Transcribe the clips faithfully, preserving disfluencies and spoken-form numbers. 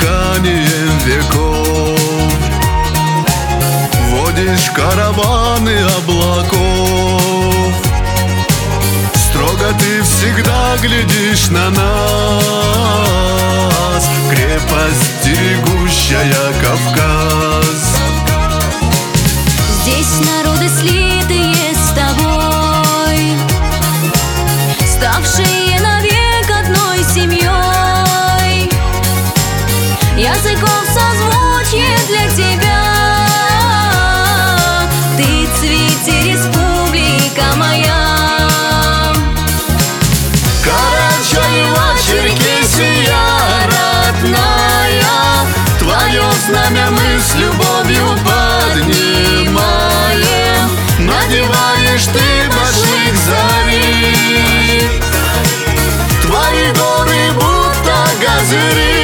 дыханием веков. Водишь караваны облаков, строго ты всегда глядишь на нас, крепость, стерегущая Кавказ. Здесь народы слитые с тобой, ставшие навек одной семьей. Языков созвучие для тебя, ты цвете, республика моя. Карачаево-Черкесия родная, твое знамя мы с любовью поднимаем. Надеваешь ты башлык зари, твои горы будто газыри.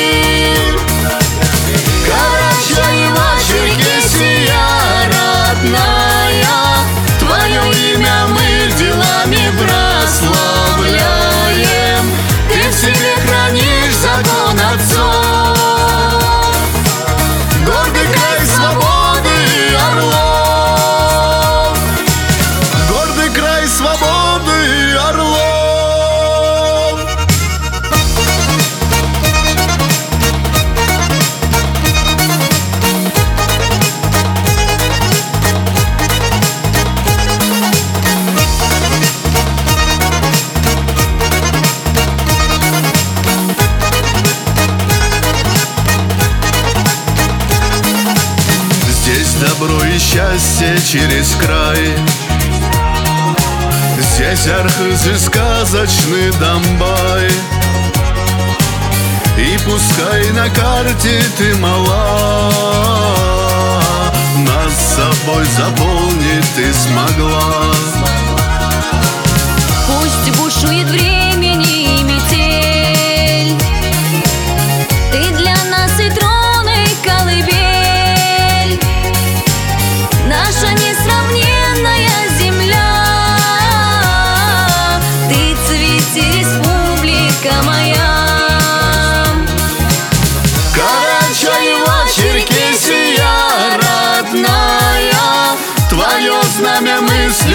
Карачаево-Черкесия родная, твое имя мы делами прославляем. Ты в себе хранишь закон отцов, гордый край свободы орлов, гордый край свободы орлов. Добро и счастье через край, здесь Архыз и сказочный Домбай. И пускай на карте ты мала, нас с собой заполнить ты смогла. Пусть бушует времени и метель, ты для нас и трон, и колыбель. Наша несравненная земля, ты цвете, республика моя. Карачаево-Черкесия родная, твое знамя мы с